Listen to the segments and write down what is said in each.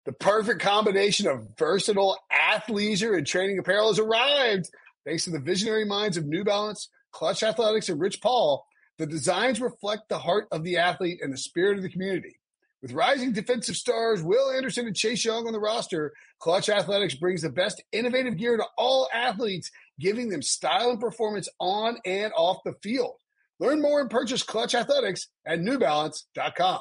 The perfect combination of versatile athleisure and training apparel has arrived. Thanks to the visionary minds of New Balance, Clutch Athletics, and Rich Paul, the designs reflect the heart of the athlete and the spirit of the community. With rising defensive stars Will Anderson and Chase Young on the roster, Clutch Athletics brings the best innovative gear to all athletes, giving them style and performance on and off the field. Learn more and purchase Clutch Athletics at newbalance.com.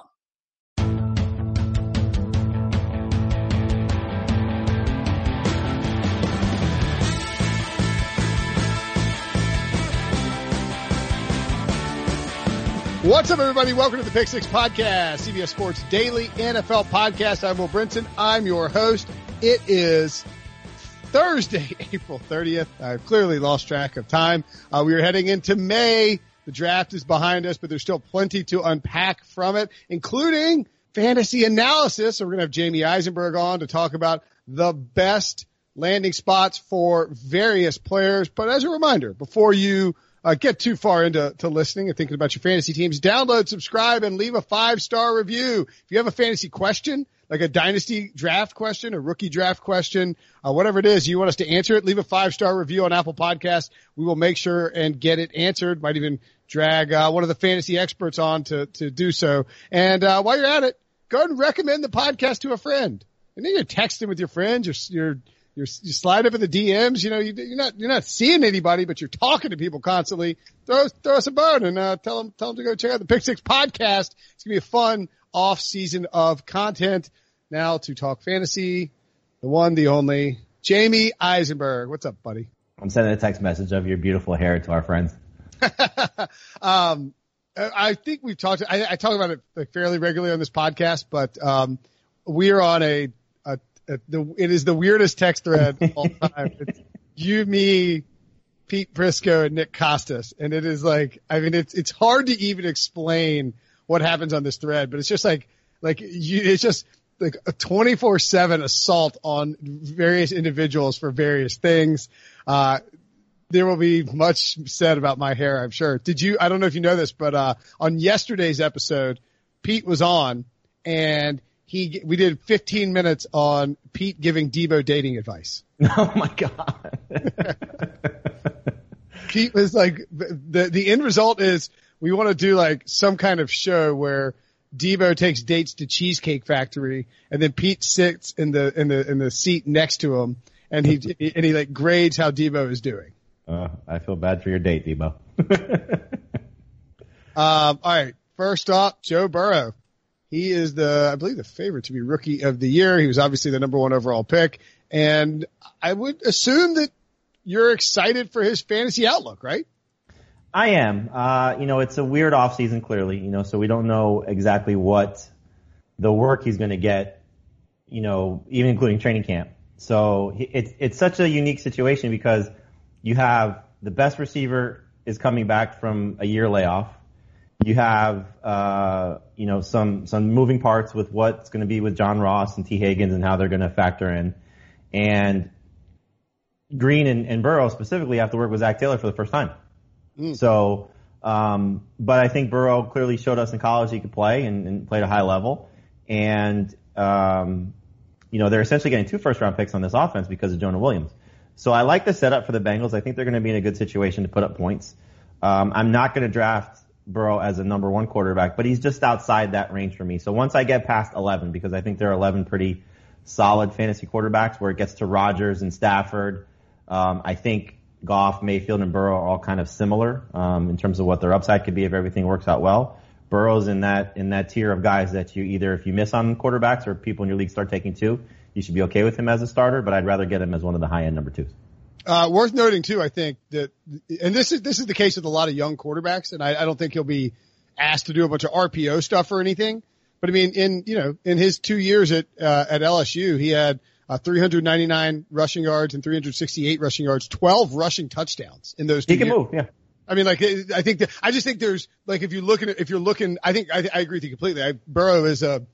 What's up, everybody? Welcome to the Pick Six Podcast, CBS Sports Daily NFL Podcast. I'm Will Brinson. I'm your host. It is Thursday, April 30th. I've clearly lost track of time. We are heading into May. The draft is behind us, but there's still plenty to unpack from it, including fantasy analysis. So we're going to have Jamie Eisenberg on to talk about the best landing spots for various players. But as a reminder, before you get too far into listening and thinking about your fantasy teams, download, subscribe, and leave a 5-star review. If you have a fantasy question, like a dynasty draft question, a rookie draft question, whatever it is, you want us to answer it, leave a 5-star review on Apple Podcasts. We will make sure and get it answered. Might even drag one of the fantasy experts on to do so. And while you're at it, go ahead and recommend the podcast to a friend. And then you're texting with your friends. You slide up in the DMs, you know, you're not seeing anybody, but you're talking to people constantly. Throw us a bone and, tell them to go check out the Pick Six Podcast. It's going to be a fun off season of content. Now to talk fantasy, the one, the only, Jamie Eisenberg. What's up, buddy? I'm sending a text message of your beautiful hair to our friends. I think we've talked, I talk about it like fairly regularly on this podcast, but, we are on it is the weirdest text thread of all time. It's you, me, Pete Prisco, and Nick Costas. And it is like, I mean, it's hard to even explain what happens on this thread, but it's just it's just like a 24/7 assault on various individuals for various things. There will be much said about my hair, I'm sure. I don't know if you know this, but, on yesterday's episode, Pete was on and we did 15 minutes on Pete giving Debo dating advice. Oh my God. Pete was like, the end result is we want to do like some kind of show where Debo takes dates to Cheesecake Factory and then Pete sits in the seat next to him and he like grades how Debo is doing. I feel bad for your date, Debo. All right. First up, Joe Burrow. He is I believe the favorite to be rookie of the year. He was obviously the number 1 overall pick. And I would assume that you're excited for his fantasy outlook, right? I am. It's a weird offseason, clearly, so we don't know exactly what the work he's going to get, even including training camp. So it's such a unique situation because you have the best receiver is coming back from a year layoff. You have, some moving parts with what's going to be with John Ross and T. Higgins and how they're going to factor in. And Green and Burrow specifically have to work with Zach Taylor for the first time. So, but I think Burrow clearly showed us in college he could play and played at a high level. And, they're essentially getting 2 first-round picks on this offense because of Jonah Williams. So I like the setup for the Bengals. I think they're going to be in a good situation to put up points. I'm not going to draft Burrow as a number 1 quarterback, but he's just outside that range for me. So once I get past 11, because I think there are 11 pretty solid fantasy quarterbacks where it gets to Rodgers and Stafford, I think Goff, Mayfield, and Burrow are all kind of similar in terms of what their upside could be if everything works out well. Burrow's in that tier of guys that you either, if you miss on quarterbacks or people in your league start taking 2, you should be okay with him as a starter, but I'd rather get him as one of the high-end number 2s. Worth noting too, I think that, and this is the case with a lot of young quarterbacks, and I don't think he'll be asked to do a bunch of RPO stuff or anything. But I mean, in his 2 years at LSU, he had 399 rushing yards and 368 rushing yards, 12 rushing touchdowns in those 2 years. He can move, yeah. I mean, like, I just think there's, like, if you're looking, I agree with you completely. Burrow is a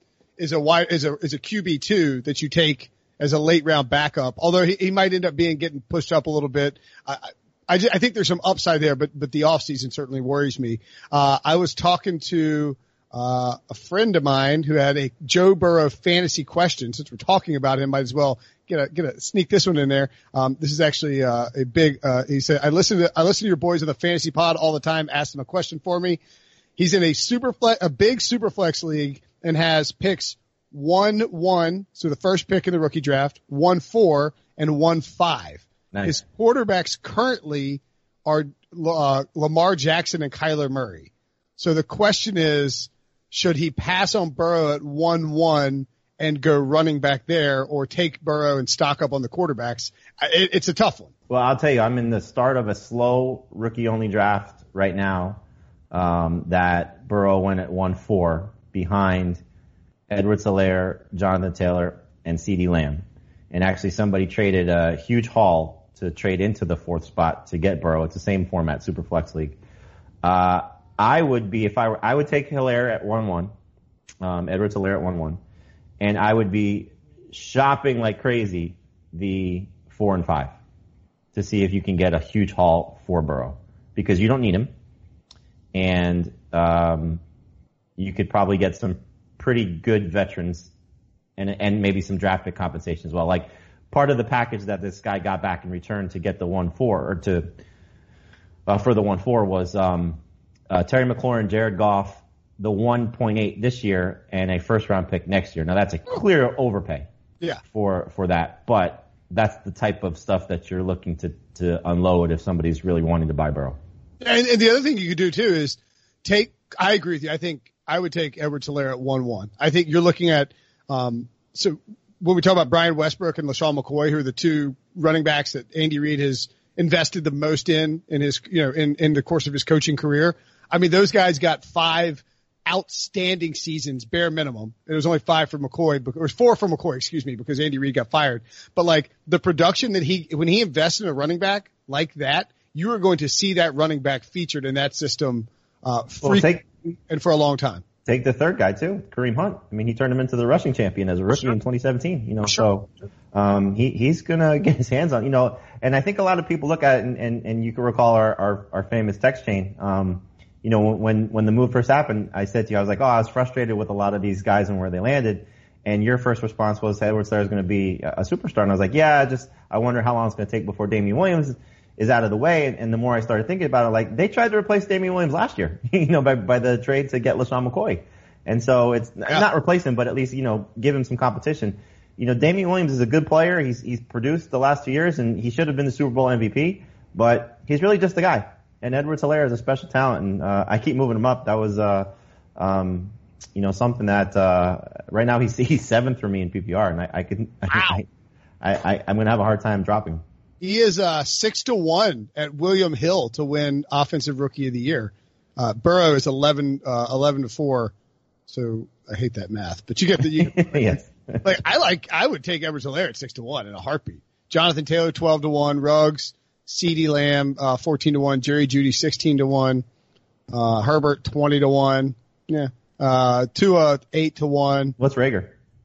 QB2 that you take as a late round backup, although he might end up getting pushed up a little bit. I think there's some upside there, but the offseason certainly worries me. I was talking to a friend of mine who had a Joe Burrow fantasy question. Since we're talking about him, might as well sneak this one in there. This is actually a big. He said, I listen to your boys on the fantasy pod all the time. Ask them a question for me. He's in a big super flex league and has picks 1-1. So the first pick in the rookie draft, 1-4 and 1-5. Nice. His quarterbacks currently are Lamar Jackson and Kyler Murray. So the question is, should he pass on Burrow at 1-1 and go running back there, or take Burrow and stock up on the quarterbacks? It's a tough one. Well, I'll tell you, I'm in the start of a slow rookie-only draft right now that Burrow went at 1-4 behind Edwards-Helaire, Jonathan Taylor, and CeeDee Lamb. And actually somebody traded a huge haul to trade into the 4th spot to get Burrow. It's the same format, Superflex League. I would take Helaire at 1-1, Edwards-Helaire at 1-1, and I would be shopping like crazy the 4 and 5 to see if you can get a huge haul for Burrow, because you don't need him, and you could probably get some pretty good veterans and maybe some draft pick compensation as well. Like, part of the package that this guy got back in return to get the 1-4 or for the 1-4 was Terry McLaurin, Jared Goff, the 1.8 this year, and a first round pick next year. Now that's a clear overpay. Yeah. For that, but that's the type of stuff that you're looking to unload if somebody's really wanting to buy Burrow. And the other thing you could do too is I agree with you. I think I would take Edwards-Helaire at 1-1. I think you're looking at, so when we talk about Brian Westbrook and LaShawn McCoy, who are the two running backs that Andy Reid has invested the most in his, in the course of his coaching career. I mean, those guys got 5 outstanding seasons, bare minimum. It was only 5 for McCoy, it was 4 for McCoy, because Andy Reid got fired. But like, the production that when he invested in a running back like that, you are going to see that running back featured in that system, and for a long time. Take the third guy too, Kareem Hunt. I mean, he turned him into the rushing champion as a rookie in 2017, Sure. So, he's gonna get his hands on, and I think a lot of people look at it and you can recall our famous text chain. When the move first happened, I said to you, I was like, I was frustrated with a lot of these guys and where they landed. And your first response was Edwards-Helaire is going to be a superstar. And I was like, I wonder how long it's going to take before Damian Williams is out of the way. And the more I started thinking about it, like, they tried to replace Damian Williams last year, by the trade to get LaShawn McCoy. And so it's not replace him, but at least, give him some competition. Damian Williams is a good player. He's produced the last 2 years, and he should have been the Super Bowl MVP, but he's really just a guy. And Edwards-Helaire is a special talent, and I keep moving him up. That was something that right now he's 7th for me in PPR, and I'm going to have a hard time dropping him. He is 6-1 at William Hill to win Offensive Rookie of the Year. Burrow is 11-4, so I hate that math, but you get the yes. I would take Edwards-Helaire at 6-1 in a heartbeat. Jonathan Taylor 12-1, Ruggs, CeeDee Lamb 14-1, Jerry Jeudy 16-1, Herbert 20-1, Tua 8-1. What's Rager?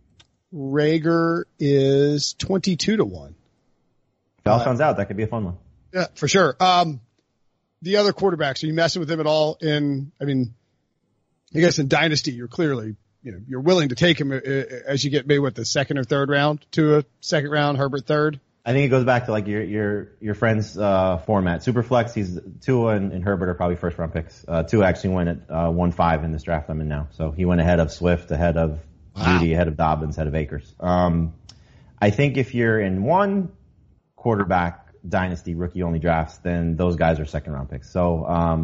Rager is 22-1. Falcons out. That could be a fun one. Yeah, for sure. The other quarterbacks, are you messing with them at all? I guess in Dynasty, you're clearly, you're willing to take him as you get maybe the 2nd or 3rd round, to a 2nd round, Herbert 3rd. I think it goes back to like your friend's format. Superflex, he's Tua and Herbert are probably first round picks. Tua actually went at 1-5 in this draft I'm in now. So he went ahead of Swift, ahead of Jeudy, ahead of Dobbins, ahead of Akers. I think if you're in one quarterback dynasty rookie only drafts, then those guys are 2nd round picks. So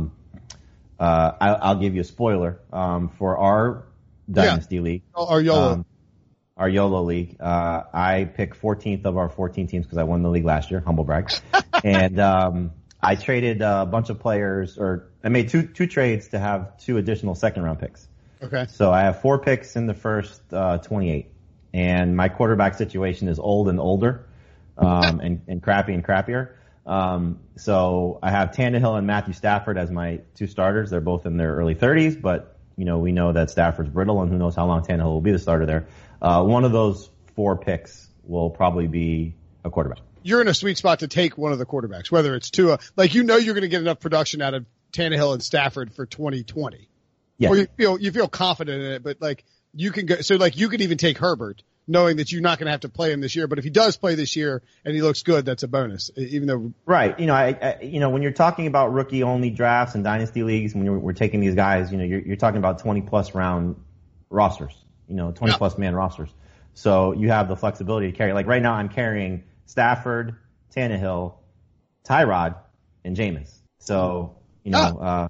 I'll give you a spoiler. For our dynasty league, our YOLO league, I picked 14th of our 14 teams because I won the league last year, humble brag. And I traded a bunch of players, or I made two trades to have 2 additional 2nd round picks. Okay. So I have 4 picks in the first 28, and my quarterback situation is old and older, and crappy and crappier. So I have Tannehill and Matthew Stafford as my 2 starters. They're both in their early 30s, but we know that Stafford's brittle, and who knows how long Tannehill will be the starter there. One of those 4 picks will probably be a quarterback. You're in a sweet spot to take one of the quarterbacks, whether it's Tua. You're going to get enough production out of Tannehill and Stafford for 2020. Yes. Or you feel confident in it, but like you can go, so like you could even take Herbert knowing that you're not going to have to play him this year. But if he does play this year and he looks good, that's a bonus, even though. Right. When you're talking about rookie only drafts and dynasty leagues, when we're taking these guys, you're talking about 20 plus round rosters, 20 plus man rosters. So you have the flexibility to carry. Like right now I'm carrying Stafford, Tannehill, Tyrod, and Jameis. So, so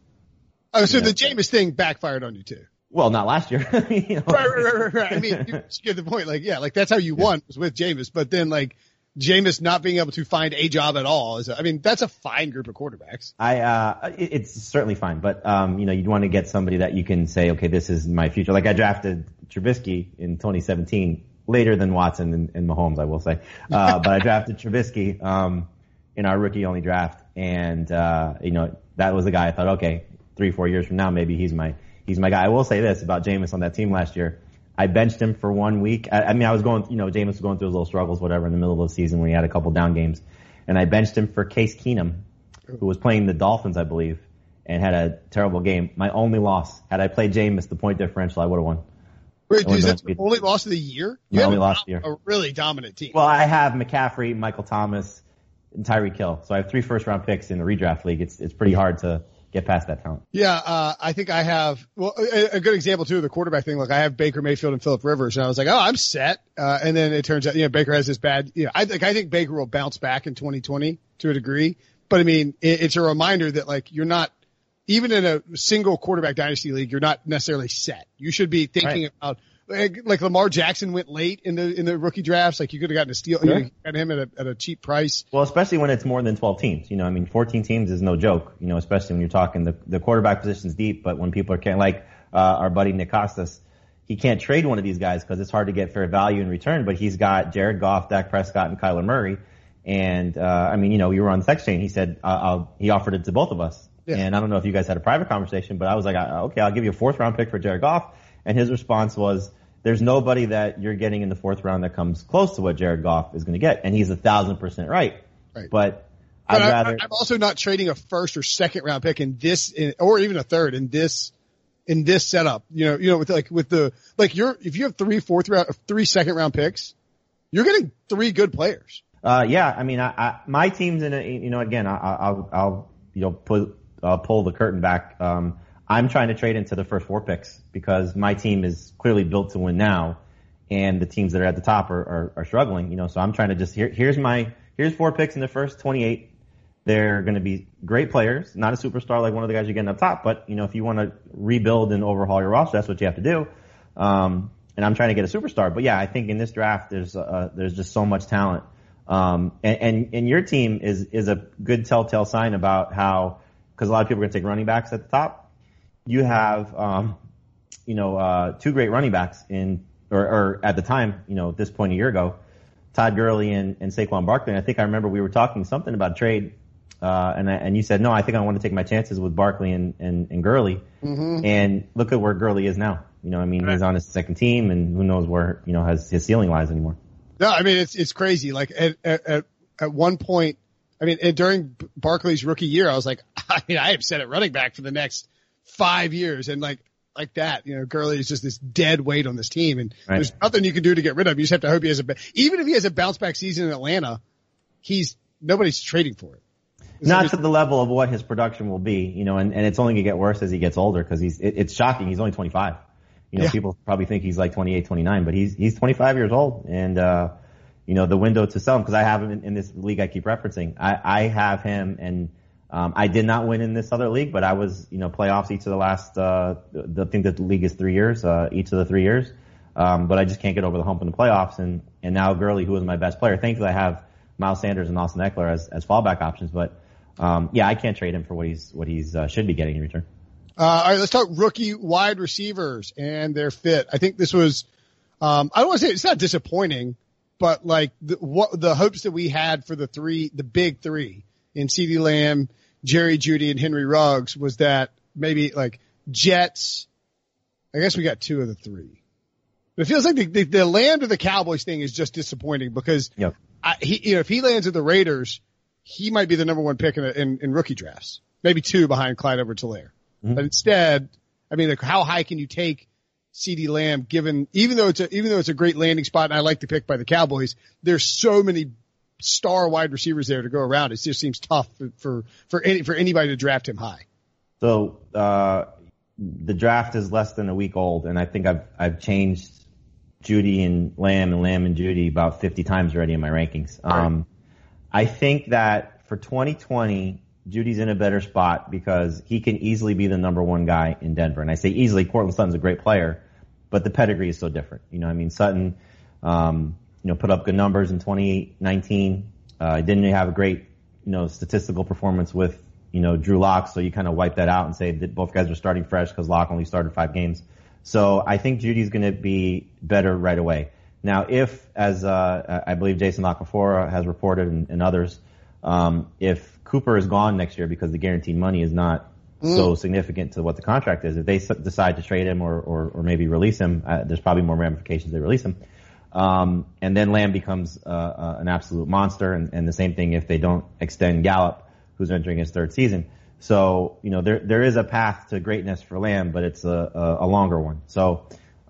the Jameis thing backfired on you too. Well, not last year. Right. I mean, you get the point. Like, yeah, like that's how you won was with Jameis, but then like Jameis not being able to find a job at all that's a fine group of quarterbacks. It's certainly fine, but, you'd want to get somebody that you can say, okay, this is my future. Like I drafted Trubisky in 2017, later than Watson and Mahomes, I will say. But I drafted Trubisky, in our rookie only draft. And, that was the guy I thought, okay, 3-4 years from now, maybe he's my guy. I will say this about Jameis on that team last year. I benched him for 1 week. I was going, Jameis was going through his little struggles, whatever, in the middle of the season when he had a couple down games. And I benched him for Case Keenum, who was playing the Dolphins, I believe, and had a terrible game. My only loss, had I played Jameis, the point differential, I would have won. Wait, is that the only loss of the year? You only lost the year. A really dominant team. Well, I have McCaffrey, Michael Thomas, and Tyreek Hill. So I have 3 first-round picks in the redraft league. It's pretty hard to get past that talent. Yeah, I think I have, a good example too of the quarterback thing. Like I have Baker Mayfield and Phillip Rivers, and I was like, oh, I'm set. And then it turns out, Baker has this bad, I think Baker will bounce back in 2020 to a degree. But I mean, it's a reminder that like you're not, even in a single quarterback dynasty league, you're not necessarily set. You should be thinking about, like Lamar Jackson went late in the rookie drafts. Like you could have gotten a steal, got him at a cheap price. Well, especially when it's more than 12 teams. 14 teams is no joke. Especially when you're talking the quarterback position's deep. But when people are our buddy Nick Costas, he can't trade one of these guys because it's hard to get fair value in return. But he's got Jared Goff, Dak Prescott, and Kyler Murray. And we were on the text chain. He said he offered it to both of us. Yeah. And I don't know if you guys had a private conversation, but I was like, okay, I'll give you a 4th round pick for Jared Goff. And his response was, there's nobody that you're getting in the 4th round that comes close to what Jared Goff is going to get. And he's 1,000% right. But I'm also not trading a 1st or 2nd round pick or even a 3rd in this setup. If you have 3 2nd round picks, you're getting 3 good players. My team's in again, I'll pull the curtain back. I'm trying to trade into the first 4 picks because my team is clearly built to win now, and the teams that are at the top are struggling. So I'm trying to just here's 4 picks in the first 28. They're going to be great players, not a superstar like one of the guys you're getting up top, but if you want to rebuild and overhaul your roster, that's what you have to do. And I'm trying to get a superstar, but yeah, I think in this draft there's just so much talent. And your team is a good telltale sign about how, because a lot of people are going to take running backs at the top. You have, 2 great running backs or at the time, at this point a year ago, Todd Gurley and Saquon Barkley. And I think I remember we were talking something about trade, and you said, no, I think I want to take my chances with Barkley and Gurley. Mm-hmm. And look at where Gurley is now. He's on his 2nd team, and who knows where, his ceiling lies anymore. No, I mean, it's crazy. Like at one point, during Barkley's rookie year, I was like, I am set at running back for the next 5 years, and like that, Gurley is just this dead weight on this team, and there's nothing you can do to get rid of him. You just have to hope he has even if he has a bounce back season in Atlanta, nobody's trading for it. Not to the level of what his production will be, and it's only gonna get worse as he gets older because it's shocking. He's only 25. People probably think he's like 28, 29, but he's 25 years old, and the window to sell him, because I have him in this league I keep referencing. I have him, and I did not win in this other league, but I was, playoffs each of the last, I think that the league is 3 years, each of the 3 years. But I just can't get over the hump in the playoffs. And now Gurley, who is my best player. Thankfully I have Miles Sanders and Austin Eckler as fallback options. But, I can't trade him for what he's should be getting in return. All right, let's talk rookie wide receivers and their fit. I think this was, I don't want to say it's not disappointing, but like the hopes that we had for the big 3 in CeeDee Lamb, Jerry Jeudy, and Henry Ruggs was that maybe like Jets. I guess we got 2 of the 3. But it feels like the Lamb to the Cowboys thing is just disappointing because if he lands at the Raiders, he might be the number 1 pick in rookie drafts, maybe 2 behind Clyde Edwards-Helaire. Mm-hmm. But instead, I mean, like, how high can you take CeeDee Lamb even though it's a great landing spot and I like the pick by the Cowboys, there's so many star wide receivers there to go around. It just seems tough for anybody to draft him high. So, the draft is less than a week old, and I think I've changed Judy and Lamb and Judy about 50 times already in my rankings. Right. I think that for 2020, Judy's in a better spot because he can easily be the number one guy in Denver. And I say easily, Courtland Sutton's a great player, but the pedigree is so different. Sutton, put up good numbers in 2019. Didn't have a great, statistical performance with, Drew Lock. So you kind of wipe that out and say that both guys are starting fresh because Lock only started 5 games. So I think Judy's going to be better right away. Now, if, as I believe Jason Locafora has reported and others, if Cooper is gone next year because the guaranteed money is not so significant to what the contract is, if they decide to trade him or maybe release him, there's probably more ramifications they release him. And then Lamb becomes an absolute monster, and the same thing if they don't extend Gallup, who's entering his 3rd season. So, there is a path to greatness for Lamb, but it's a longer one. So,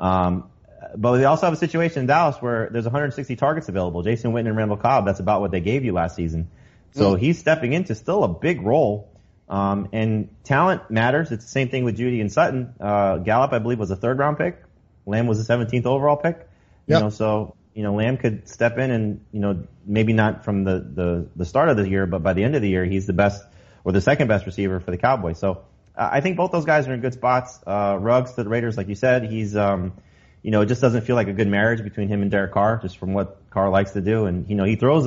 but we also have a situation in Dallas where there's 160 targets available. Jason Witten and Randall Cobb, that's about what they gave you last season. So he's stepping into still a big role. And talent matters. It's the same thing with Judy and Sutton. Gallup, I believe, was a 3rd round pick. Lamb was a 17th overall pick. Yep. Lamb could step in and, maybe not from the start of the year, but by the end of the year, he's the best or the 2nd best receiver for the Cowboys. So I think both those guys are in good spots. Ruggs to the Raiders, like you said, he's, it just doesn't feel like a good marriage between him and Derek Carr, just from what Carr likes to do. And, he throws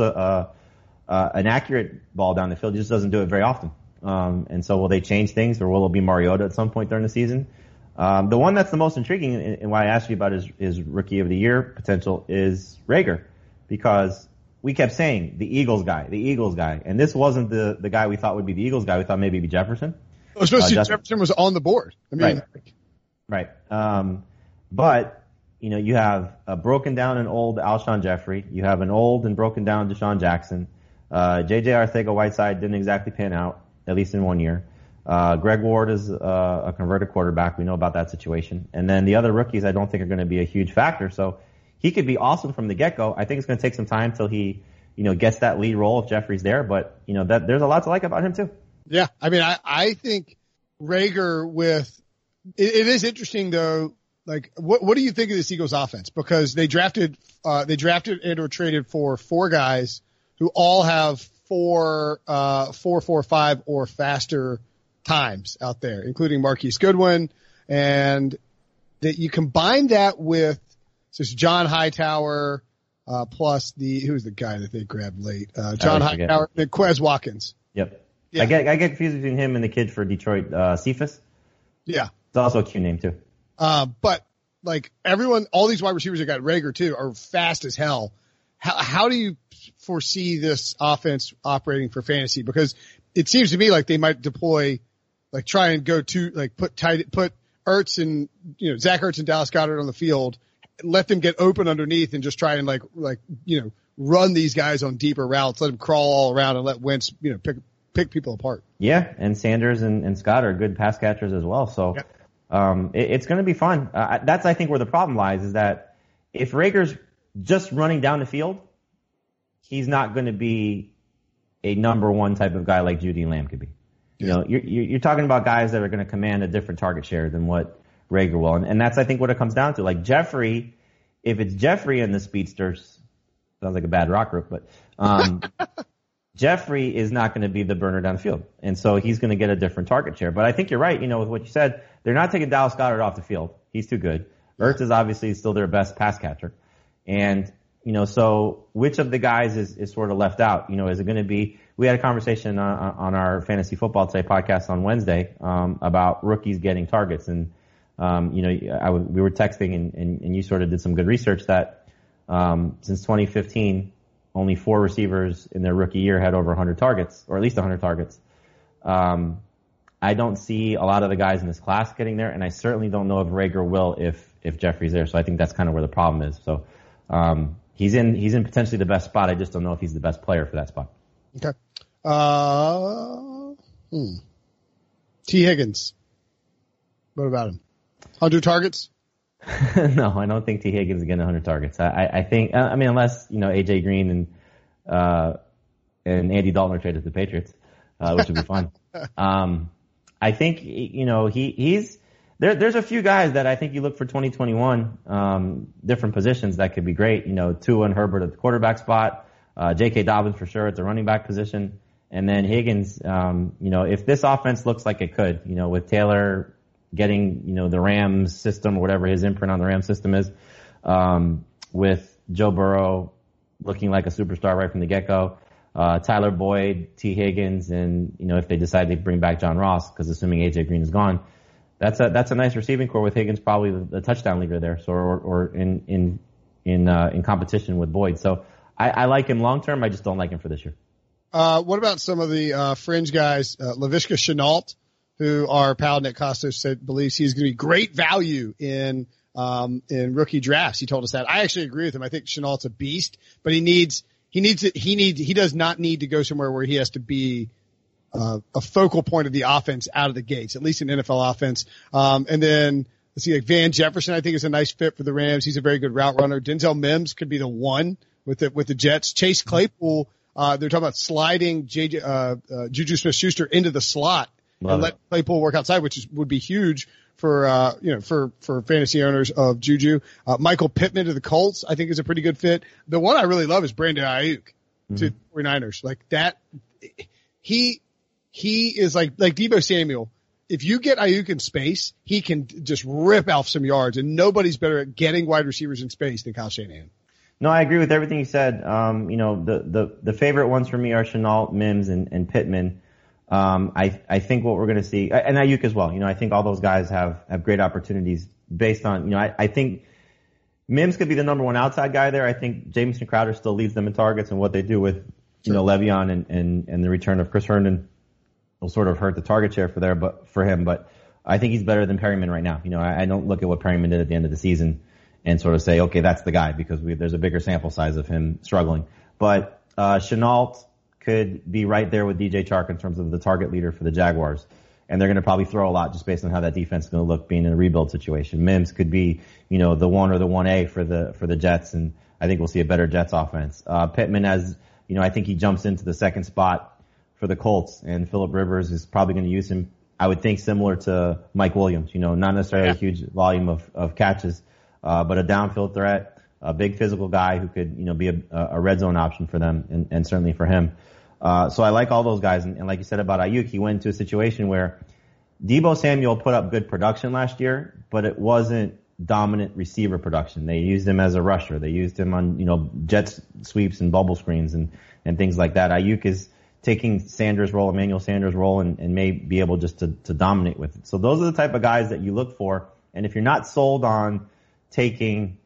an accurate ball down the field. He just doesn't do it very often. And so will they change things, or will it be Mariota at some point during the season? The one that's the most intriguing and why I asked you about his rookie of the year potential is Reagor, because we kept saying the Eagles guy. And this wasn't the guy we thought would be the Eagles guy. We thought maybe it'd be Jefferson. Especially Jefferson was on the board. I mean, right. But, you have a broken down and old Alshon Jeffrey. You have an old and broken down Deshaun Jackson. J.J. Arcega-Whiteside didn't exactly pan out, at least in 1 year. Greg Ward is a converted quarterback. We know about that situation. And then the other rookies I don't think are going to be a huge factor. So he could be awesome from the get-go. I think it's going to take some time till he, gets that lead role if Jeffrey's there. But, there's a lot to like about him too. Yeah. I mean, I think Reagor it is interesting though. Like, what do you think of this Eagles offense? Because they drafted and or traded for 4 guys who all have 4.45 or faster times out there, including Marquise Goodwin. And that you combine that with John Hightower, plus who's the guy that they grabbed late? John Hightower and Quez Watkins. Yep. Yeah. I get confused between him and the kid for Detroit, Cephas. Yeah. It's also a cute name too. But like all these wide receivers that got Reagor too are fast as hell. How do you foresee this offense operating for fantasy? Because it seems to me like they might deploy, like try and go to, like put Ertz and, Zach Ertz and Dallas Goedert on the field, let them get open underneath and just try and run these guys on deeper routes, let them crawl all around and let Wentz, pick people apart. Yeah. And Sanders and Scott are good pass catchers as well. So, it's going to be fun. That's, I think, where the problem lies, is that if Reagor's just running down the field, he's not going to be a number one type of guy like Judy and Lamb could be. You're talking about guys that are going to command a different target share than what Reagor will. And that's, I think, what it comes down to. Like Jeffrey, if it's Jeffrey and the Speedsters, sounds like a bad rock group, but, Jeffrey is not going to be the burner down the field. And so he's going to get a different target share. But I think you're right, with what you said. They're not taking Dallas Goedert off the field. He's too good. Ertz is obviously still their best pass catcher. And, so which of the guys is sort of left out? Is it going to be, we had a conversation on our Fantasy Football Today podcast on Wednesday, about rookies getting targets. And, we were texting and you sort of did some good research that, since 2015, only 4 receivers in their rookie year had over 100 targets, or at least 100 targets. I don't see a lot of the guys in this class getting there, and I certainly don't know if Reagor will if Jeffrey's there. So I think that's kind of where the problem is. So he's in potentially the best spot. I just don't know if he's the best player for that spot. Okay. T. Higgins. What about him? 100 targets? No, I don't think T. Higgins is getting 100 targets. I think, unless, AJ Green and Andy Dalton are traded to the Patriots, which would be fun. I think, there's a few guys that I think you look for 2021, different positions that could be great. Tua and Herbert at the quarterback spot, J.K. Dobbins for sure at the running back position. And then Higgins, if this offense looks like it could, with Taylor getting, the Rams system or whatever his imprint on the Rams system is, with Joe Burrow looking like a superstar right from the get-go, Tyler Boyd, T. Higgins, and, if they decide to bring back John Ross, because assuming AJ Green is gone, that's a nice receiving core with Higgins probably the touchdown leader there, so or in competition with Boyd. So I like him long term. I just don't like him for this year. What about some of the fringe guys? Laviska Shenault, who our pal Nick Costos believes he's going to be great value in rookie drafts. He told us that. I actually agree with him. I think Chenault's a beast, but he does not need to go somewhere where he has to be a focal point of the offense out of the gates, at least an NFL offense. And then let's see, like Van Jefferson, I think is a nice fit for the Rams. He's a very good route runner. Denzel Mims could be the one with the Jets. Chase Claypool, they're talking about sliding Juju Smith-Schuster into the slot and let Claypool work outside, which would be huge for fantasy owners of Juju. Michael Pittman to the Colts, I think is a pretty good fit. The one I really love is Brandon Ayuk to the 49ers. Like that, he is like Deebo Samuel. If you get Ayuk in space, he can just rip off some yards, and nobody's better at getting wide receivers in space than Kyle Shanahan. No, I agree with everything you said. The favorite ones for me are Shenault, Mims, and Pittman. I think what we're going to see, and Ayuk as well. I think all those guys have great opportunities based on, I think Mims could be the number one outside guy there. I think Jamison Crowder still leads them in targets, and what they do with, Le'Veon and the return of Chris Herndon will sort of hurt the target share for him. But I think he's better than Perryman right now. I don't look at what Perryman did at the end of the season and sort of say, okay, that's the guy, because there's a bigger sample size of him struggling. But Shenault could be right there with DJ Chark in terms of the target leader for the Jaguars. And they're going to probably throw a lot just based on how that defense is going to look being in a rebuild situation. Mims could be, the 1 or the 1A for the Jets, and I think we'll see a better Jets offense. Pittman I think he jumps into the second spot for the Colts, and Phillip Rivers is probably going to use him, I would think, similar to Mike Williams, not necessarily a huge volume of catches, but a downfield threat, a big physical guy who could, be a red zone option for them, and certainly for him. So I like all those guys. And like you said about Ayuk, he went into a situation where Deebo Samuel put up good production last year, but it wasn't dominant receiver production. They used him as a rusher. They used him on, jet sweeps and bubble screens and things like that. Ayuk is taking Emmanuel Sanders' role and may be able just to dominate with it. So those are the type of guys that you look for. And if you're not sold on taking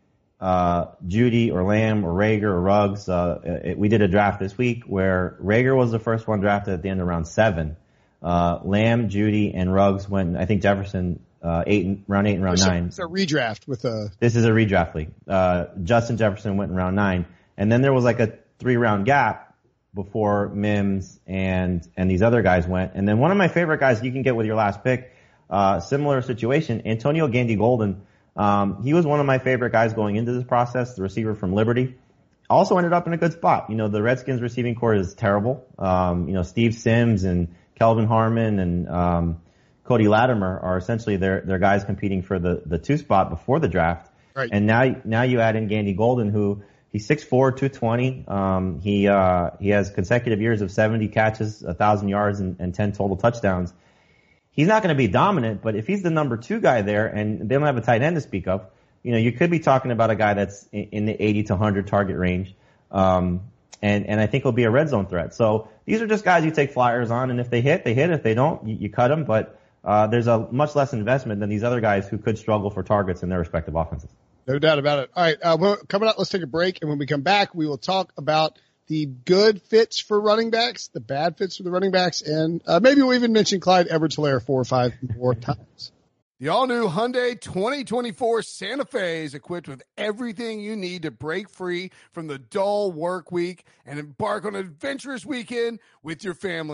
Judy or Lamb or Rager or Ruggs. We did a draft this week where Rager was the first one drafted at the end of round 7. Lamb, Judy, and Ruggs went, I think Jefferson, round 8 and round 9. It's a redraft This is a redraft league. Justin Jefferson went in round 9. And then there was like a 3-round gap before Mims and these other guys went. And then one of my favorite guys you can get with your last pick, similar situation, Antonio Gandy-Golden. He was one of my favorite guys going into this process, the receiver from Liberty. Also ended up in a good spot. The Redskins receiving core is terrible. Steve Sims and Kelvin Harmon and Cody Latimer are essentially their guys competing for the 2 spot before the draft. Right. And now you add in Gandy-Golden, who he's 6'4", 220. He has consecutive years of 70 catches, 1,000 yards, and 10 total touchdowns. He's not going to be dominant, but if he's the number 2 guy there and they don't have a tight end to speak of, you could be talking about a guy that's in the 80 to 100 target range. And I think he'll be a red zone threat. So these are just guys you take flyers on, and if they hit, they hit. If they don't, you cut them. But there's a much less investment than these other guys who could struggle for targets in their respective offenses. No doubt about it. All right, coming up, let's take a break, and when we come back, we will talk about the good fits for running backs, the bad fits for the running backs, and maybe we'll even mention Clyde Edwards-Helaire 4 or 5 more times. The all-new Hyundai 2024 Santa Fe is equipped with everything you need to break free from the dull work week and embark on an adventurous weekend with your family.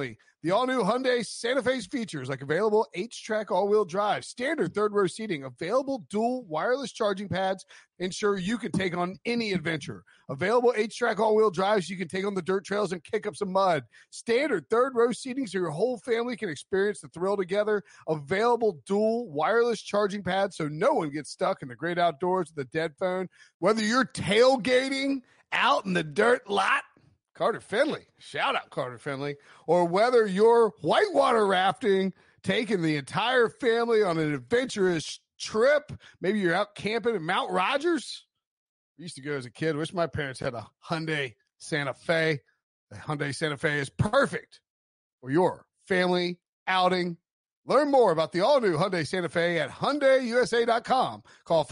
The all-new Hyundai Santa Fe's features like available H-Track all-wheel drive, standard third-row seating, available dual wireless charging pads, ensure you can take on any adventure. Available H-Track all-wheel drives, you can take on the dirt trails and kick up some mud. Standard third-row seating so your whole family can experience the thrill together. Available dual wireless charging pads so no one gets stuck in the great outdoors with a dead phone. Whether you're tailgating out in the dirt lot, Carter Finley, shout out Carter Finley, or whether you're whitewater rafting, taking the entire family on an adventurous trip, maybe you're out camping in Mount Rogers. I used to go as a kid. Wish my parents had a Hyundai Santa Fe. The Hyundai Santa Fe is perfect for your family outing. Learn more about the all-new Hyundai Santa Fe at HyundaiUSA.com. Call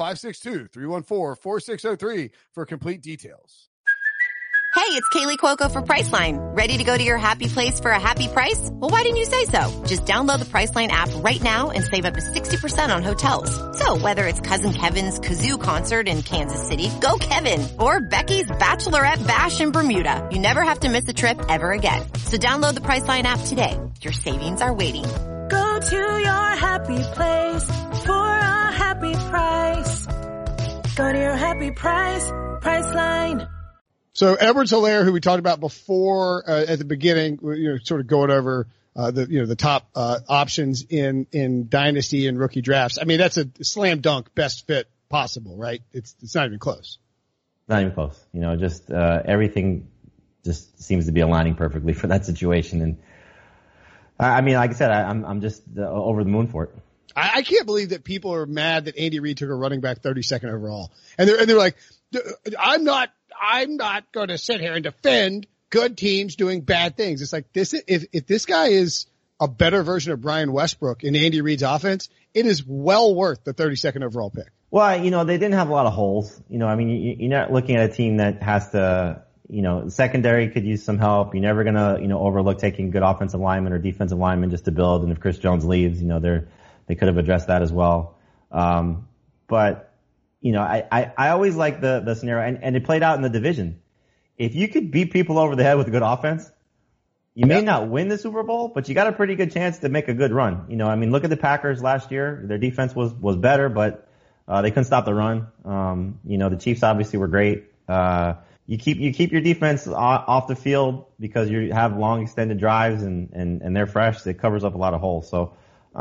562-314-4603 for complete details. Hey, it's Kaylee Cuoco for Priceline. Ready to go to your happy place for a happy price? Well, why didn't you say so? Just download the Priceline app right now and save up to 60% on hotels. So whether it's Cousin Kevin's Kazoo Concert in Kansas City, go Kevin, or Becky's Bachelorette Bash in Bermuda, you never have to miss a trip ever again. So download the Priceline app today. Your savings are waiting. Go to your happy place for a happy price. Go to your happy price, Priceline. So Edwards-Helaire, who we talked about before at the beginning, sort of going over the top options in dynasty and rookie drafts. I mean, that's a slam dunk best fit possible, right? It's not even close. Not even close. Just everything just seems to be aligning perfectly for that situation. And I mean, like I said, I'm just over the moon for it. I can't believe that people are mad that Andy Reid took a running back 32nd overall, and they're like, I'm not going to sit here and defend good teams doing bad things. It's like this. If this guy is a better version of Brian Westbrook in Andy Reid's offense, it is well worth the 32nd overall pick. Well, they didn't have a lot of holes. I mean, you're not looking at a team that has to, secondary could use some help. You're never going to, overlook taking good offensive linemen or defensive linemen just to build. And if Chris Jones leaves, they could have addressed that as well. But I always like the scenario, and it played out in the division. If you could beat people over the head with a good offense, you may not win the Super Bowl, but you got a pretty good chance to make a good run. I mean, look at the Packers last year. Their defense was better, but they couldn't stop the run. The Chiefs obviously were great. You keep your defense off the field because you have long extended drives and they're fresh. It covers up a lot of holes. So,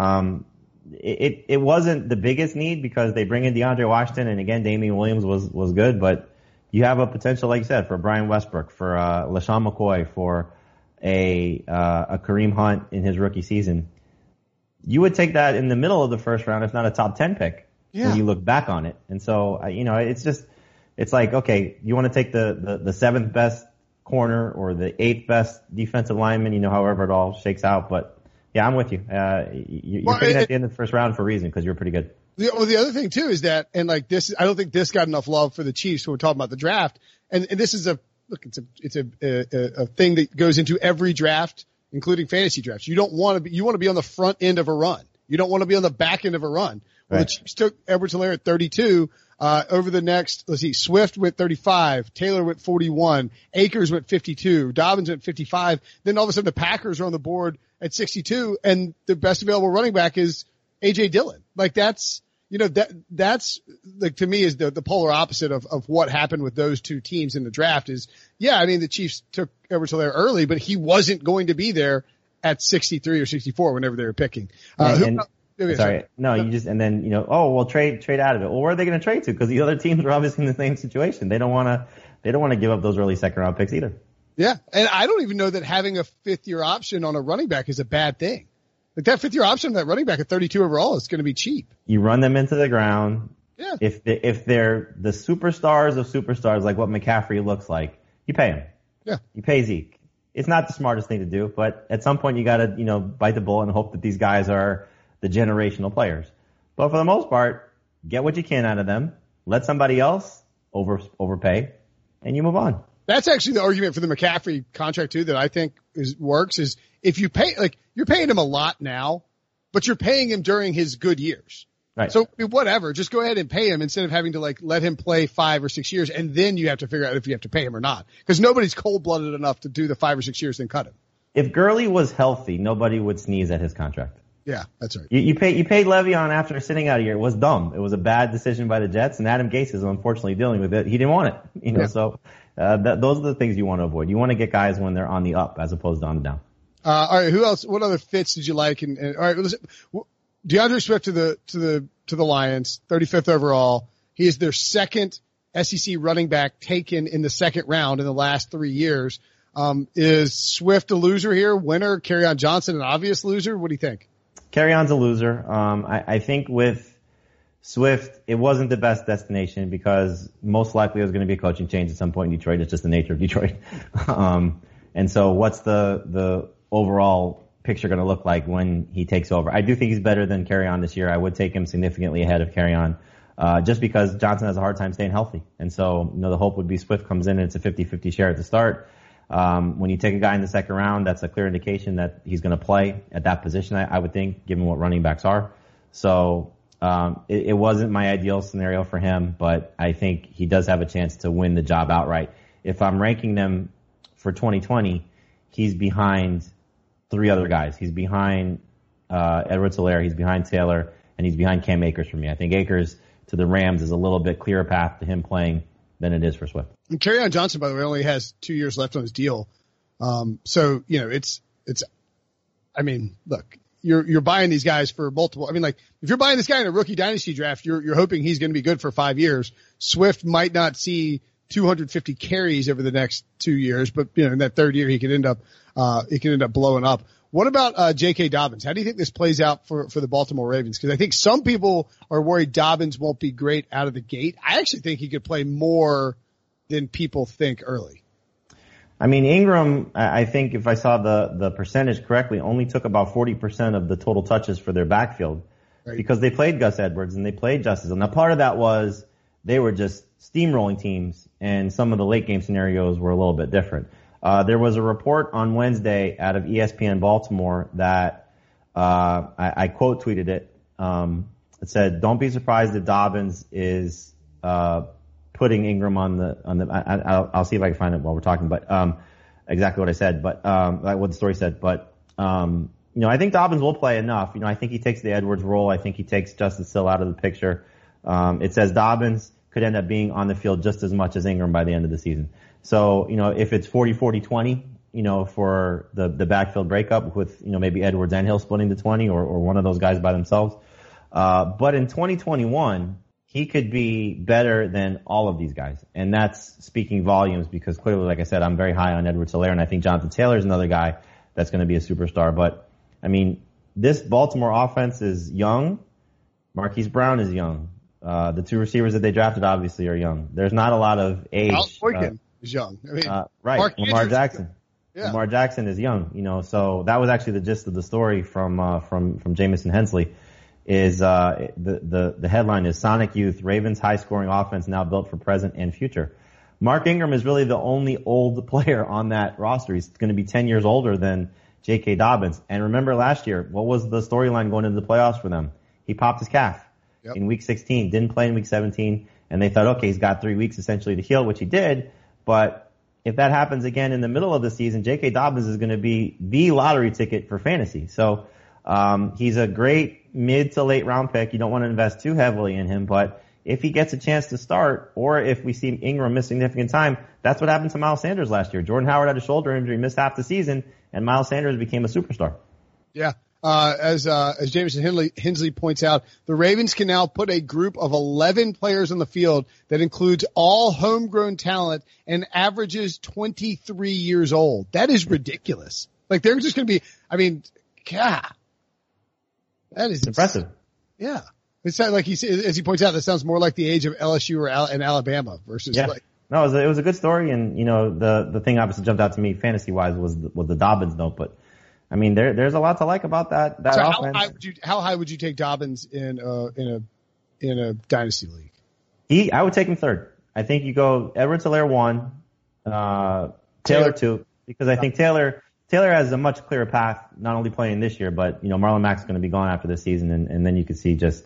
it wasn't the biggest need because they bring in DeAndre Washington, and again, Damian Williams was good, but you have a potential, like you said, for Brian Westbrook, for LaShawn McCoy, for a Kareem Hunt in his rookie season. You would take that in the middle of the first round, if not a top 10 pick, when you look back on it. And so, it's like, okay, you want to take the seventh best corner or the eighth best defensive lineman, however it all shakes out, but yeah, I'm with you. You're picking at the end of the first round for a reason because you're pretty good. The other thing too is that, and like this, I don't think this got enough love for the Chiefs when we're talking about the draft. And this is it's a thing that goes into every draft, including fantasy drafts. You want to be on the front end of a run. You don't want to be on the back end of a run. Well, right. The Chiefs took Edwards-Helaire at 32. Over the next, Swift went 35, Taylor went 41, Akers went 52, Dobbins went 55. Then all of a sudden the Packers are on the board at 62, and the best available running back is A.J. Dillon. Like that's like to me is the polar opposite of what happened with those two teams in the draft is, I mean, the Chiefs took Edwards-Helaire early, but he wasn't going to be there at 63 or 64 whenever they were picking. Sorry. No, you just, and then, trade out of it. Well, where are they going to trade to? Because the other teams are obviously in the same situation. They don't want to give up those early second round picks either. Yeah. And I don't even know that having a fifth year option on a running back is a bad thing. Like that fifth year option on that running back at 32 overall is going to be cheap. You run them into the ground. Yeah. If they're the superstars of superstars, like what McCaffrey looks like, you pay him. Yeah. You pay Zeke. It's not the smartest thing to do, but at some point you got to, bite the bullet and hope that these guys are the generational players. But for the most part, get what you can out of them. Let somebody else overpay, and you move on. That's actually the argument for the McCaffrey contract too that I think works is if you pay, like you're paying him a lot now, but you're paying him during his good years. Right. So whatever, just go ahead and pay him instead of having to let him play 5 or 6 years and then you have to figure out if you have to pay him or not. Because nobody's cold-blooded enough to do the 5 or 6 years then cut him. If Gurley was healthy, nobody would sneeze at his contract. Yeah, that's right. You paid Le'Veon after sitting out a year. It was dumb. It was a bad decision by the Jets, and Adam Gase is unfortunately dealing with it. He didn't want it, So those are the things you want to avoid. You want to get guys when they're on the up as opposed to on the down. All right, who else? What other fits did you like? And all right, listen, DeAndre Swift to the Lions, 35th overall. He is their second SEC running back taken in the second round in the last 3 years. Is Swift a loser here? Winner? Kerryon Johnson an obvious loser? What do you think? Kerryon's a loser. I think with Swift, it wasn't the best destination because most likely there was going to be a coaching change at some point in Detroit. It's just the nature of Detroit. And so what's the overall picture going to look like when he takes over? I do think he's better than Kerryon this year. I would take him significantly ahead of Kerryon, just because Johnson has a hard time staying healthy. And so, the hope would be Swift comes in and it's a 50-50 share at the start. When you take a guy in the second round, that's a clear indication that he's going to play at that position, I would think, given what running backs are. So it wasn't my ideal scenario for him, but I think he does have a chance to win the job outright. If I'm ranking them for 2020, he's behind three other guys. He's behind Edwards-Helaire, he's behind Taylor, and he's behind Cam Akers for me. I think Akers to the Rams is a little bit clearer path to him playing than it is for Swift. And Kerryon Johnson, by the way, only has 2 years left on his deal. So, look, you're buying these guys for multiple. If you're buying this guy in a rookie dynasty draft, you're hoping he's going to be good for 5 years. Swift might not see 250 carries over the next 2 years, but, in that third year, he could end up blowing up. What about J.K. Dobbins? How do you think this plays out for the Baltimore Ravens? Because I think some people are worried Dobbins won't be great out of the gate. I actually think he could play more than people think early. Ingram, I think if I saw the percentage correctly, only took about 40% of the total touches for their backfield, right? Because they played Gus Edwards and they played Justice Hill. Now, part of that was they were just steamrolling teams, and some of the late game scenarios were a little bit different. There was a report on Wednesday out of ESPN Baltimore that I quote tweeted it. It said, "Don't be surprised if Dobbins is putting Ingram on the. I'll see if I can find it while we're talking, but exactly what I said, but like what the story said. But I think Dobbins will play enough. I think he takes the Edwards role. I think he takes Justice Hill out of the picture. It says Dobbins could end up being on the field just as much as Ingram by the end of the season. So, if it's 40-40-20, for the backfield breakup with, maybe Edwards and Hill splitting the 20 or one of those guys by themselves. But in 2021, he could be better than all of these guys. And that's speaking volumes because clearly, like I said, I'm very high on Edwards-Helaire, and I think Jonathan Taylor is another guy that's going to be a superstar. But, this Baltimore offense is young. Marquise Brown is young. The two receivers that they drafted obviously are young. There's not a lot of age. Is young. Right. Lamar Jackson. Yeah. Lamar Jackson is young, so that was actually the gist of the story from Jamison Hensley is, the headline is Sonic Youth, Ravens high scoring offense now built for present and future. Mark Ingram is really the only old player on that roster. He's going to be 10 years older than J.K. Dobbins. And remember last year, what was the storyline going into the playoffs for them? He popped his calf in week 16, didn't play in week 17, and they thought, okay, he's got 3 weeks essentially to heal, which he did. But if that happens again in the middle of the season, J.K. Dobbins is going to be the lottery ticket for fantasy. So he's a great mid to late round pick. You don't want to invest too heavily in him, but if he gets a chance to start, or if we see Ingram miss significant time, that's what happened to Miles Sanders last year. Jordan Howard had a shoulder injury, missed half the season, and Miles Sanders became a superstar. Yeah. As Jamison Hensley points out, the Ravens can now put a group of 11 players on the field that includes all homegrown talent and averages 23 years old. That is ridiculous. Like, they're just going to be, God. That is impressive. Yeah. It's like as he points out, that sounds more like the age of LSU and Alabama versus No, it was a good story, and the thing obviously jumped out to me fantasy wise was the Dobbins note, but there's a lot to like about that offense. How high would you take Dobbins in a dynasty league? I would take him third. I think you go Edwards-Helaire 1, Taylor 2, because I think Taylor has a much clearer path, not only playing this year, but Marlon Mack is going to be gone after this season, and then you could see just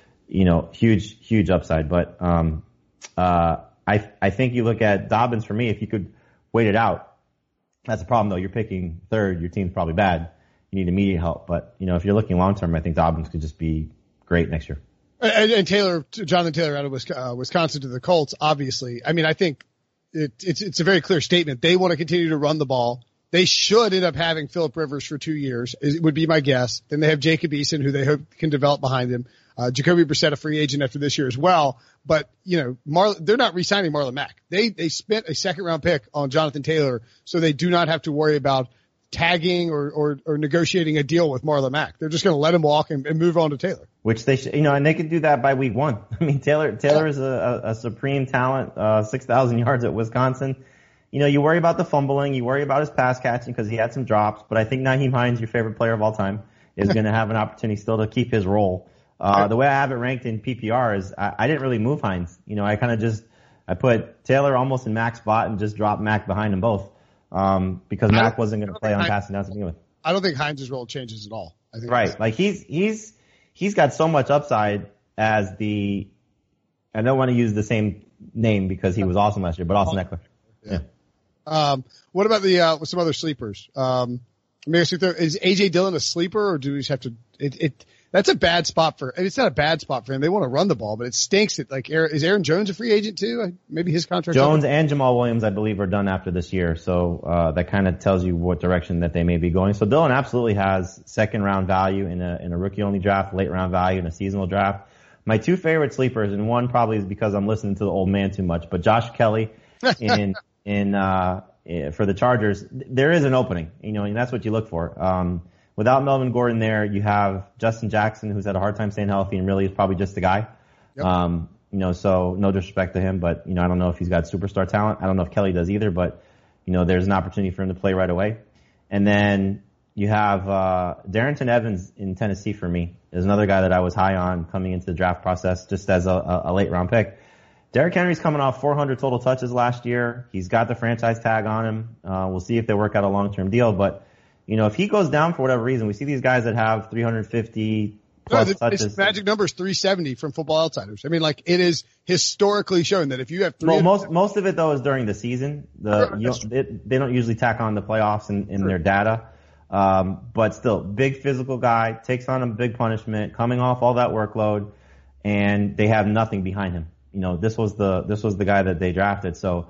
huge upside. But I think you look at Dobbins for me, if you could wait it out, That's a problem, though. You're picking third. Your team's probably bad. You need immediate help. But, if you're looking long term, I think Dobbins could just be great next year. And Jonathan Taylor out of Wisconsin to the Colts, obviously. I mean, I think it's a very clear statement. They want to continue to run the ball. They should end up having Phillip Rivers for 2 years, it would be my guess. Then they have Jacob Eason, who they hope can develop behind him. Jacoby Brissett, a free agent after this year as well. But, they're not re-signing Marlon Mack. They spent a second-round pick on Jonathan Taylor, so they do not have to worry about tagging or negotiating a deal with Marlon Mack. They're just going to let him walk and move on to Taylor. Which they should, and they could do that by week 1. I mean, Taylor is a supreme talent, 6,000 yards at Wisconsin. You worry about the fumbling, you worry about his pass catching because he had some drops, but I think Nyheim Hines, your favorite player of all time, is going to have an opportunity still to keep his role. The way I have it ranked in PPR is I didn't really move Hines. I kind of I put Taylor almost in Mack's spot and just dropped Mack behind them both. Because Mack wasn't going to play on passing down to begin with. I don't think Hines' role changes at all. I think right. Like he's got so much upside as I don't want to use the same name because he was awesome last year, but Austin Eckler. Yeah. What about with some other sleepers? Is AJ Dillon a sleeper, or do we just have to? That's a bad spot it's not a bad spot for him. They want to run the ball, but it stinks that is Aaron Jones a free agent too? Maybe his contract. Jones and Jamal Williams, I believe, are done after this year. So, that kind of tells you what direction that they may be going. So Dillon absolutely has second round value in a rookie only draft, late round value in a seasonal draft. My two favorite sleepers, and one probably is because I'm listening to the old man too much, but Josh Kelly for the Chargers, there is an opening, and that's what you look for. Without Melvin Gordon there, you have Justin Jackson, who's had a hard time staying healthy and really is probably just a guy. Yep. So no disrespect to him, but, I don't know if he's got superstar talent. I don't know if Kelly does either, but, there's an opportunity for him to play right away. And then you have Darrington Evans in Tennessee for me is another guy that I was high on coming into the draft process just as a late round pick. Derrick Henry's coming off 400 total touches last year. He's got the franchise tag on him. We'll see if they work out a long-term deal, but if he goes down for whatever reason, we see these guys that have 350 plus touches. His magic number is 370 from Football Outsiders. I mean, it is historically shown that if you have most of it though is during the season. They don't usually tack on the playoffs in their data. But still, big physical guy, takes on a big punishment, coming off all that workload, and they have nothing behind him. This was the guy that they drafted. So,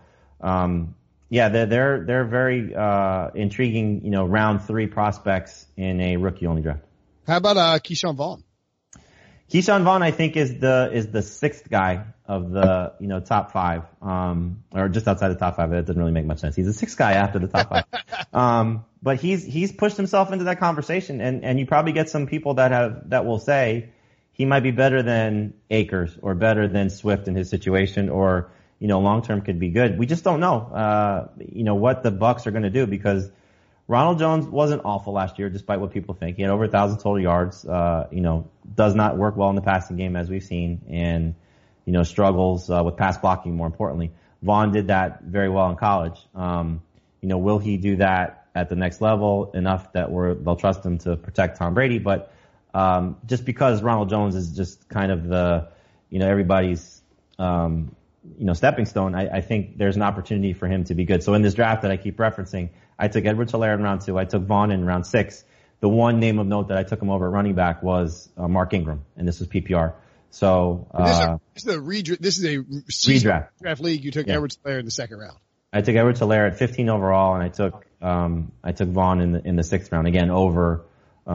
they're very intriguing, round 3 prospects in a rookie only draft. How about Keyshawn Vaughn? Keyshawn Vaughn, I think, is the 6th guy of the top 5, or just outside the top 5. That doesn't really make much sense. He's the 6th guy after the top 5. But he's pushed himself into that conversation, and you probably get some people that will say he might be better than Akers or better than Swift in his situation, or long term could be good. We just don't know, what the Bucs are going to do, because Ronald Jones wasn't awful last year, despite what people think. He had over 1,000 total yards. Does not work well in the passing game, as we've seen, and struggles with pass blocking. More importantly, Vaughn did that very well in college. Will he do that at the next level enough that they'll trust him to protect Tom Brady? But just because Ronald Jones is just kind of the everybody's stepping stone, I think there's an opportunity for him to be good. So in this draft that I keep referencing, I took Edwards-Helaire in round 2. I took Vaughn in round 6. The one name of note that I took him over at running back was Mark Ingram, and this was PPR. So this is a redraft league. You took Edwards-Helaire in the 2nd round. I took Edwards-Helaire at 15 overall, and I took Vaughn in the 6th round again over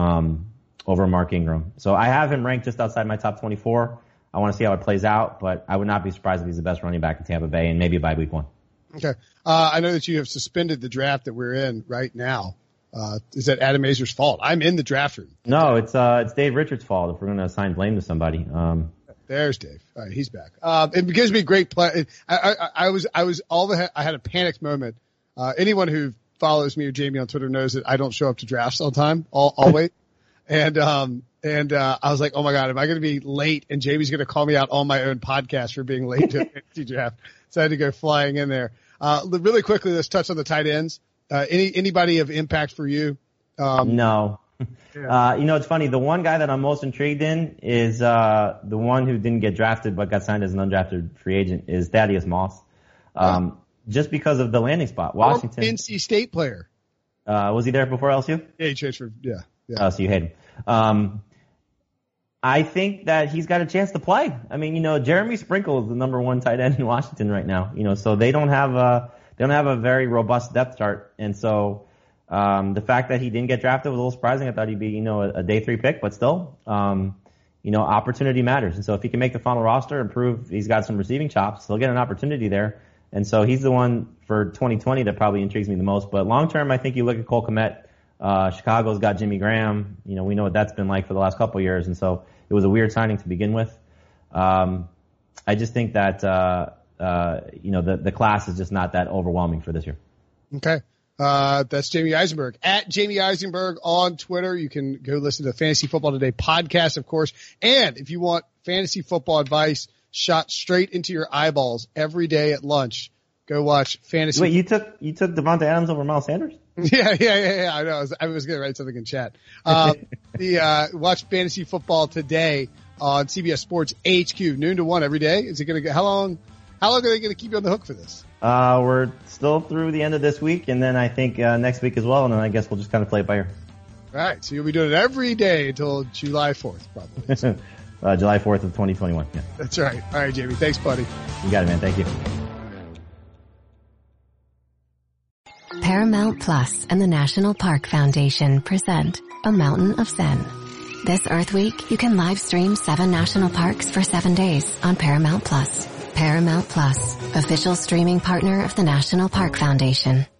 Mark Ingram. So I have him ranked just outside my top 24. I want to see how it plays out, but I would not be surprised if he's the best running back in Tampa Bay, and maybe by week 1. Okay. I know that you have suspended the draft that we're in right now. Is that Adam Mazur's fault? I'm in the draft room. No, it's Dave Richards' fault if we're going to assign blame to somebody. There's Dave. All right, he's back. It gives me great play. I had a panicked moment. Anyone who follows me or Jamie on Twitter knows that I don't show up to drafts on time, always. And I was like, oh my God, am I going to be late? And Jamie's going to call me out on my own podcast for being late to a fantasy draft. So I had to go flying in there. Really quickly, let's touch on the tight ends. Anybody of impact for you? No. Yeah. It's funny. The one guy that I'm most intrigued in is the one who didn't get drafted but got signed as an undrafted free agent is Thaddeus Moss. just because of the landing spot. Washington. NC State player. Was he there before LSU? Yeah, he transferred. Yeah. Oh, so you hate him. I think that he's got a chance to play. I mean, Jeremy Sprinkle is the number 1 tight end in Washington right now. So they don't have a very robust depth chart, and so the fact that he didn't get drafted was a little surprising. I thought he'd be a day 3 pick, but still, opportunity matters. And so if he can make the final roster and prove he's got some receiving chops, he'll get an opportunity there. And so he's the one for 2020 that probably intrigues me the most. But long term, I think you look at Cole Kmet. Chicago's got Jimmy Graham. We know what that's been like for the last couple of years, and so it was a weird signing to begin with. I just think that the class is just not that overwhelming for this year. Okay. That's Jamie Eisenberg at Jamie Eisenberg on Twitter. You can go listen to the Fantasy Football Today podcast, of course. And if you want fantasy football advice shot straight into your eyeballs every day at lunch, go watch Fantasy. Wait, you took Devontae Adams over Miles Sanders? Yeah. I know. I was going to write something in chat. Watch Fantasy Football Today on CBS Sports HQ, noon to 1 every day. Is it going to get, how long are they going to keep you on the hook for this? We're still through the end of this week, and then I think next week as well, and then I guess we'll just kind of play it by ear. All right, so you'll be doing it every day until July 4th, probably. July 4th of 2021. Yeah. That's right. All right, Jamie. Thanks, buddy. You got it, man. Thank you. Paramount Plus and the National Park Foundation present A Mountain of Zen. This Earth Week, you can live stream 7 national parks for 7 days on Paramount Plus. Paramount Plus, official streaming partner of the National Park Foundation.